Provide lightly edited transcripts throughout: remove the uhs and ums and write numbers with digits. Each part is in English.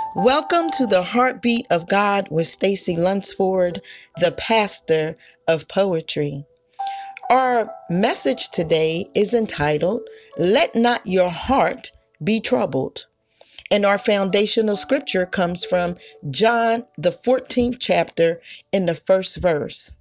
Welcome to the Heartbeat of God with Stacy Lunsford, the pastor of poetry. Our message today is entitled, Let Not Your Heart Be Troubled. And our foundational scripture comes from John, the 14th chapter, in the first verse.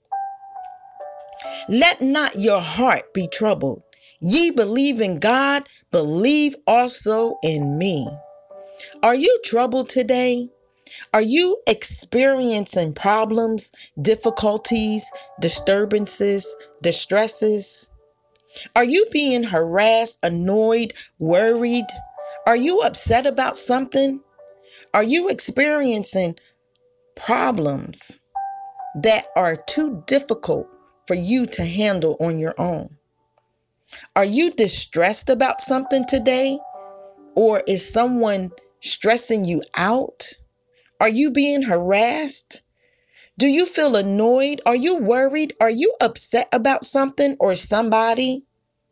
Let not your heart be troubled. Ye believe in God, believe also in me. Are you troubled today? Are you experiencing problems, difficulties, disturbances, distresses? Are you being harassed, annoyed, worried? Are you upset about something? Are you experiencing problems that are too difficult for you to handle on your own? Are you distressed about something today? Or is someone stressing you out? Are you being harassed? Do you feel annoyed? Are you worried? Are you upset about something or somebody?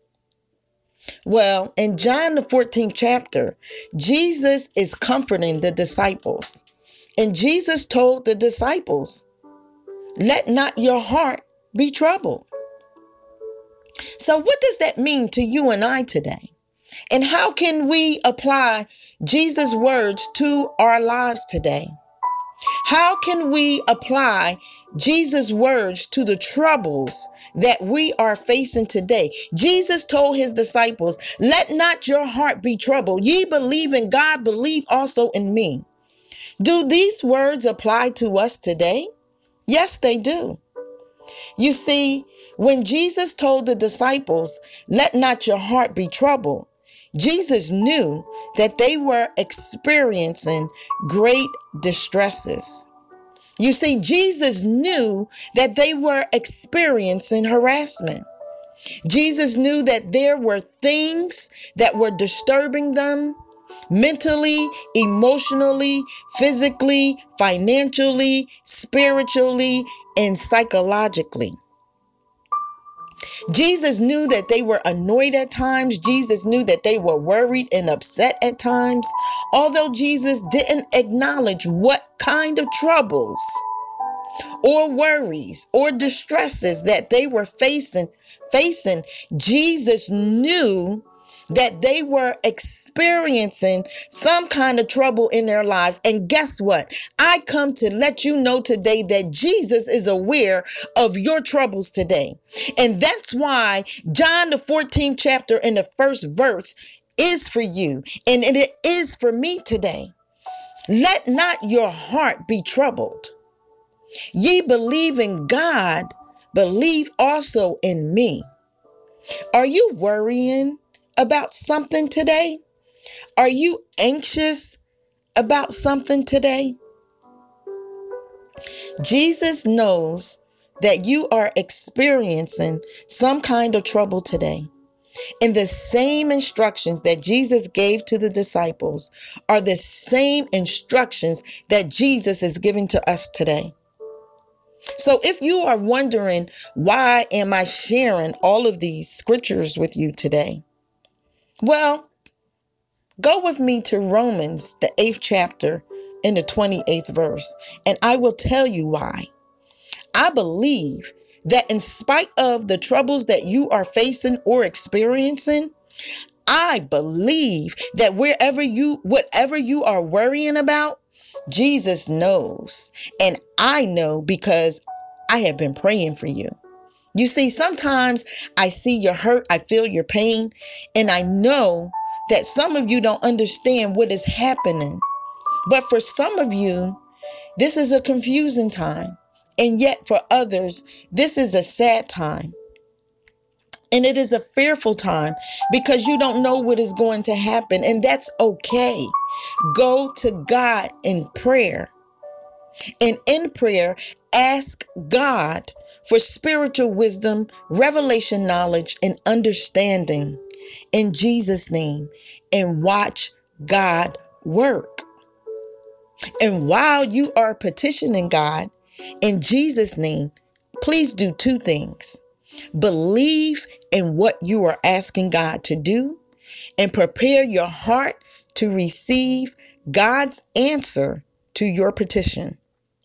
Well, in John the 14th chapter, Jesus is comforting the disciples. And Jesus told the disciples, let not your heart be troubled. So what does that mean to you and I today? And how can we apply Jesus' words to our lives today? How can we apply Jesus' words to the troubles that we are facing today? Jesus told his disciples, let not your heart be troubled. Ye believe in God, believe also in me. Do these words apply to us today? Yes, they do. You see, when Jesus told the disciples, let not your heart be troubled, Jesus knew that they were experiencing great distresses. You see, Jesus knew that they were experiencing harassment. Jesus knew that there were things that were disturbing them mentally, emotionally, physically, financially, spiritually, and psychologically. Jesus knew that they were annoyed at times. Jesus knew that they were worried and upset at times. Although Jesus didn't acknowledge what kind of troubles or worries or distresses that they were facing, Jesus knew that they were experiencing some kind of trouble in their lives. And guess what? I come to let you know today that Jesus is aware of your troubles today. And that's why John the 14th chapter in the first verse is for you. And it is for me today. Let not your heart be troubled. Ye believe in God, believe also in me. Are you worrying about something today? Are you anxious about something today? Jesus knows that you are experiencing some kind of trouble today. And the same instructions that Jesus gave to the disciples are the same instructions that Jesus is giving to us today. So if you are wondering, why am I sharing all of these scriptures with you today? Well, go with me to Romans, the 8th chapter, in the 28th verse, and I will tell you why. I believe that in spite of the troubles that you are facing or experiencing, I believe that whatever you are worrying about, Jesus knows. And I know because I have been praying for you. You see, sometimes I see your hurt, I feel your pain, and I know that some of you don't understand what is happening. But for some of you, this is a confusing time. And yet for others, this is a sad time. And it is a fearful time because you don't know what is going to happen. And that's okay. Go to God in prayer. And in prayer, ask God for spiritual wisdom, revelation knowledge, and understanding in Jesus' name. And watch God work. And while you are petitioning God in Jesus' name, please do two things. Believe in what you are asking God to do and prepare your heart to receive God's answer to your petition.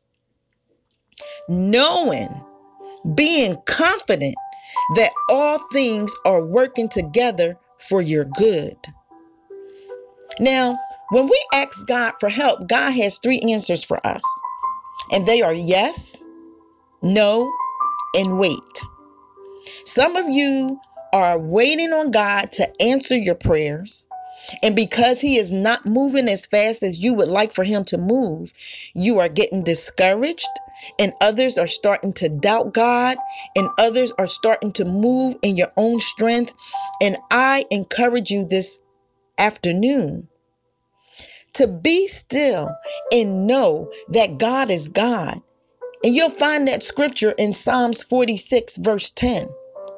Knowing, being confident that all things are working together for your good. Now, when we ask God for help, God has 3 answers for us. And they are yes, no, and wait. Some of you are waiting on God to answer your prayers. And because he is not moving as fast as you would like for him to move, you are getting discouraged, and others are starting to doubt God, and others are starting to move in your own strength. And I encourage you this afternoon to be still and know that God is God. And you'll find that scripture in Psalms 46, verse 10.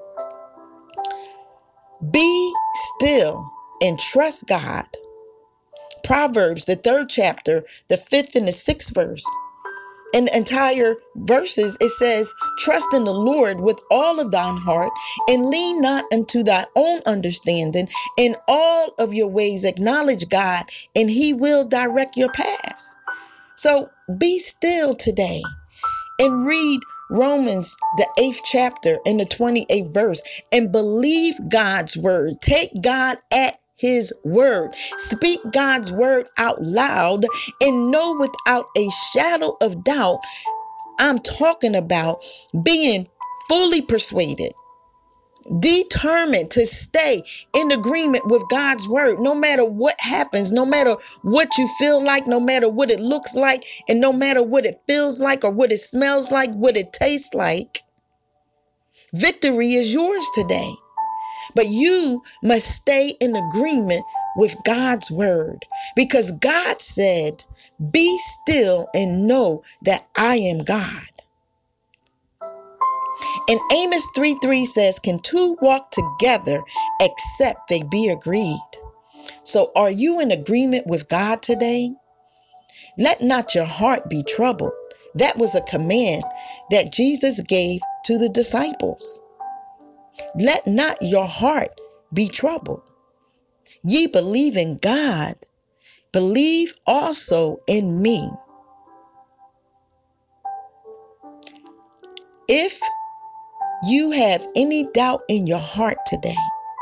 Be still and trust God. Proverbs, the 3rd chapter, the 5th and the 6th verse. In the entire verses, it says, trust in the Lord with all of thine heart, and lean not unto thy own understanding. In all of your ways acknowledge God, and he will direct your paths. So be still today and read Romans, the 8th chapter and the 28th verse, and believe God's word. Take God at his word. Speak God's word out loud, and know without a shadow of doubt, I'm talking about being fully persuaded, determined to stay in agreement with God's word, no matter what happens, no matter what you feel like, no matter what it looks like, and no matter what it feels like, or what it smells like, what it tastes like. Victory is yours today. But you must stay in agreement with God's word, because God said, be still and know that I am God. And Amos 3:3 says, can 2 walk together except they be agreed? So are you in agreement with God today? Let not your heart be troubled. That was a command that Jesus gave to the disciples. Let not your heart be troubled. Ye believe in God, believe also in me. If you have any doubt in your heart today,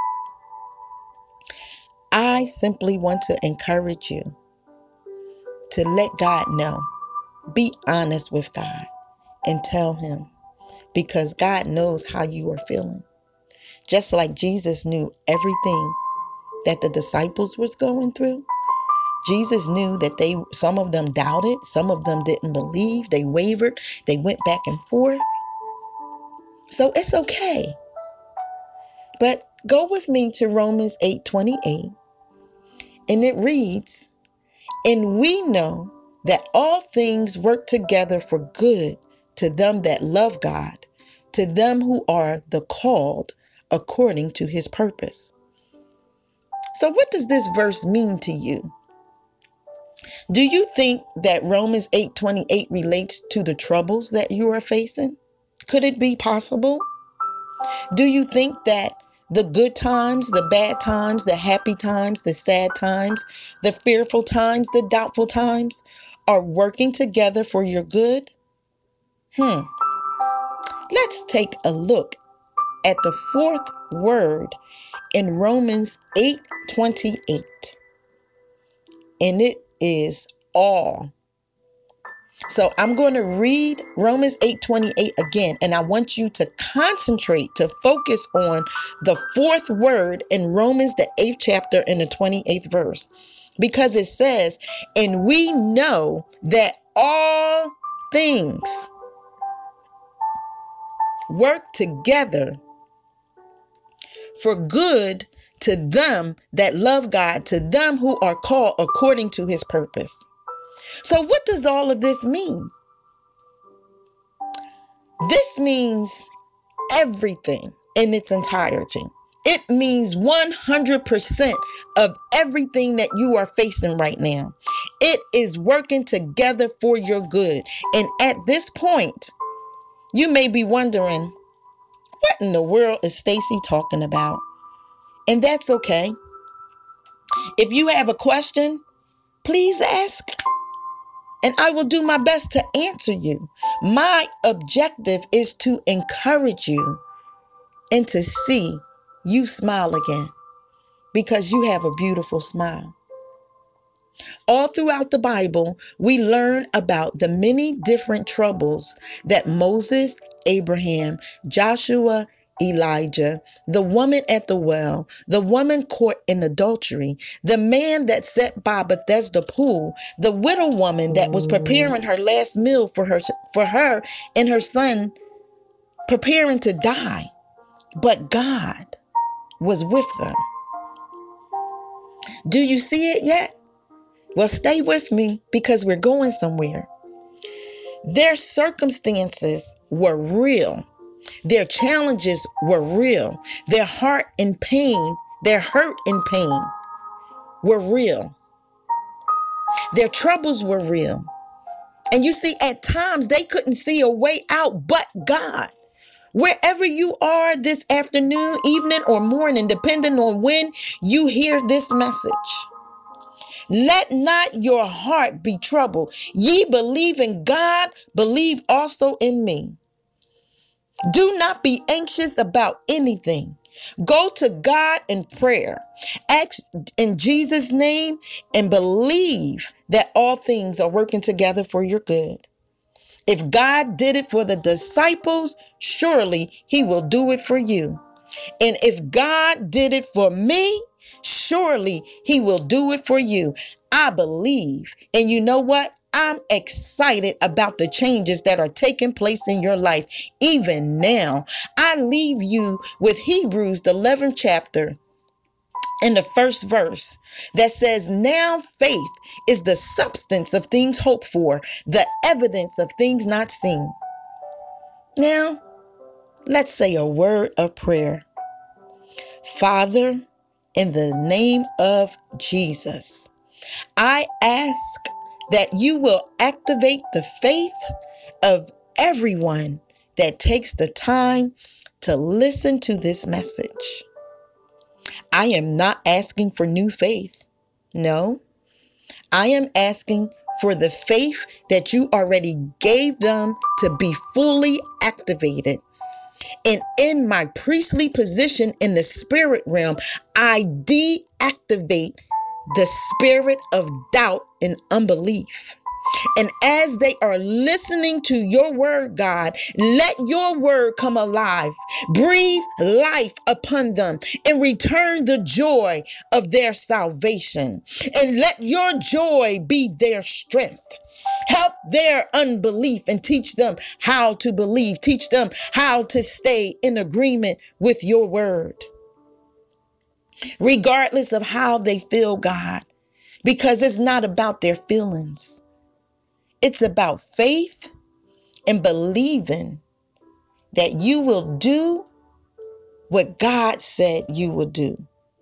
I simply want to encourage you to let God know. Be honest with God and tell him, because God knows how you are feeling. Just like Jesus knew everything that the disciples was going through. Jesus knew that some of them doubted, some of them didn't believe, they wavered, they went back and forth. So it's okay. But go with me to Romans 8:28, and it reads, and we know that all things work together for good to them that love God, to them who are the called according to his purpose. So what does this verse mean to you? Do you think that Romans 8:28 relates to the troubles that you are facing? Could it be possible? Do you think that the good times, the bad times, the happy times, the sad times, the fearful times, the doubtful times are working together for your good? Let's take a look at the 4th word in Romans 8:28. And it is all. So I'm going to read Romans 8:28 again, and I want you to concentrate, to focus on the 4th word in Romans, the 8th chapter and the 28th verse, because it says, and we know that all things work together for good to them that love God, to them who are called according to his purpose. So what does all of this mean? This means everything in its entirety. It means 100% of everything that you are facing right now. It is working together for your good. And at this point, you may be wondering, what in the world is Stacy talking about? And that's okay. If you have a question, Please ask, and I will do my best to answer you. My objective is to encourage you and to see you smile again, because you have a beautiful smile. All throughout the Bible, we learn about the many different troubles that Moses, Abraham, Joshua, Elijah, the woman at the well, the woman caught in adultery, the man that sat by Bethesda pool, the widow woman that was preparing her last meal for her and her son, preparing to die. But God was with them. Do you see it yet? Well, stay with me, because we're going somewhere. Their circumstances were real. Their challenges were real. Their hurt and pain were real. Their troubles were real. And you see, at times they couldn't see a way out but God. Wherever you are this afternoon, evening, or morning, depending on when you hear this message, let not your heart be troubled. Ye believe in God, believe also in me. Do not be anxious about anything. Go to God in prayer. Ask in Jesus' name and believe that all things are working together for your good. If God did it for the disciples, surely he will do it for you. And if God did it for me, surely he will do it for you. I believe. And you know what? I'm excited about the changes that are taking place in your life. Even now, I leave you with Hebrews, the 11th chapter, in the first verse, that says, now faith is the substance of things hoped for, the evidence of things not seen. Now, let's say a word of prayer. Father, in the name of Jesus, I ask that you will activate the faith of everyone that takes the time to listen to this message. I am not asking for new faith. No, I am asking for the faith that you already gave them to be fully activated. And in my priestly position in the spirit realm, I deactivate the spirit of doubt and unbelief. And as they are listening to your word, God, let your word come alive. Breathe life upon them and return the joy of their salvation. And let your joy be their strength. Help their unbelief and teach them how to believe. Teach them how to stay in agreement with your word, regardless of how they feel, God, because it's not about their feelings. It's about faith and believing that you will do what God said you will do.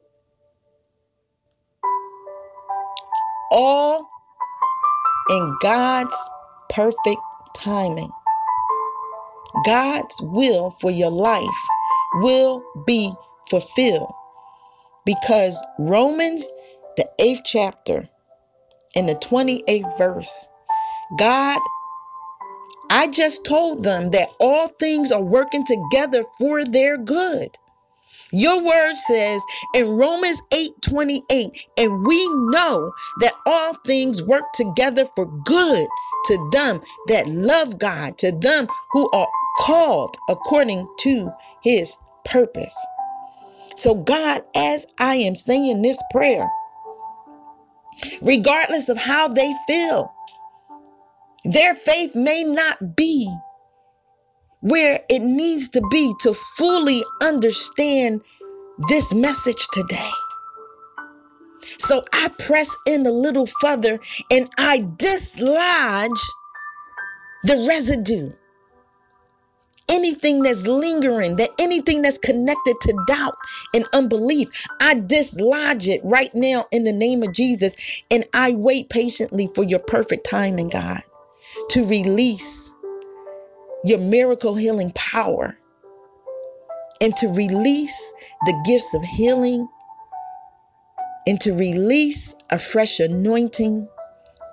All in God's perfect timing. God's will for your life will be fulfilled, because Romans, the 8th chapter, in the 28th verse, God, I just told them that all things are working together for their good. Your word says in Romans 8:28, and we know that all things work together for good to them that love God, to them who are called according to his purpose. So God, as I am saying this prayer, regardless of how they feel, their faith may not be where it needs to be to fully understand this message today. So I press in a little further and I dislodge the residue. Anything that's lingering, anything that's connected to doubt and unbelief, I dislodge it right now in the name of Jesus. And I wait patiently for your perfect timing, God, to release your miracle healing power and to release the gifts of healing and to release a fresh anointing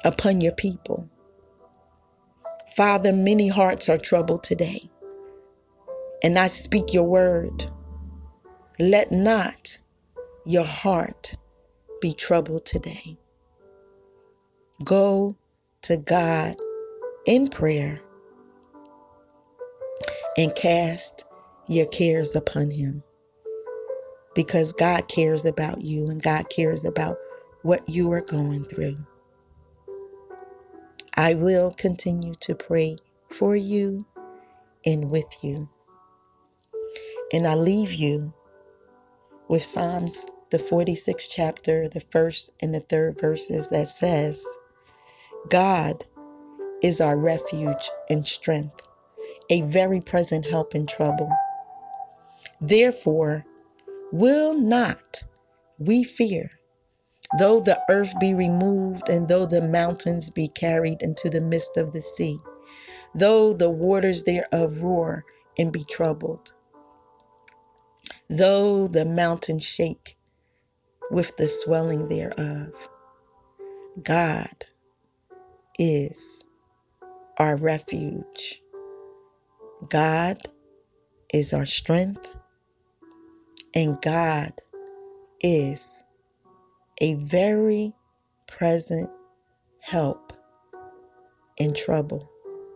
upon your people. Father, many hearts are troubled today, and I speak your word. Let not your heart be troubled today. Go to God in prayer and cast your cares upon him, because God cares about you and God cares about what you are going through. I will continue to pray for you and with you. And I leave you with Psalms, the 46th chapter, the first and the third verses that says, God is our refuge and strength, a very present help in trouble. Therefore, will not we fear, though the earth be removed, and though the mountains be carried into the midst of the sea, though the waters thereof roar and be troubled, though the mountains shake with the swelling thereof. God is our refuge. God is our strength, and God is a very present help in trouble.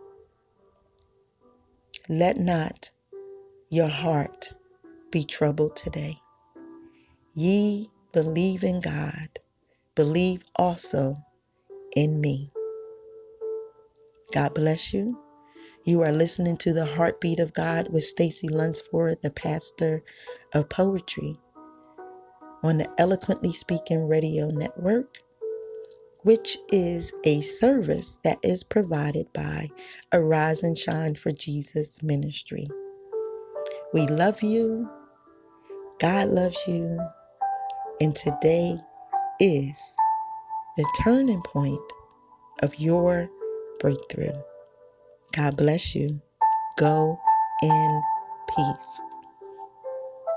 Let not your heart be troubled today. Ye believe in God, believe also in me. God bless you. You are listening to the Heartbeat of God with Stacy Lunsford, the pastor of poetry, on the Eloquently Speaking Radio Network, which is a service that is provided by Arise and Shine for Jesus Ministry. We love you. God loves you. And today is the turning point of your breakthrough. God bless you. Go in peace.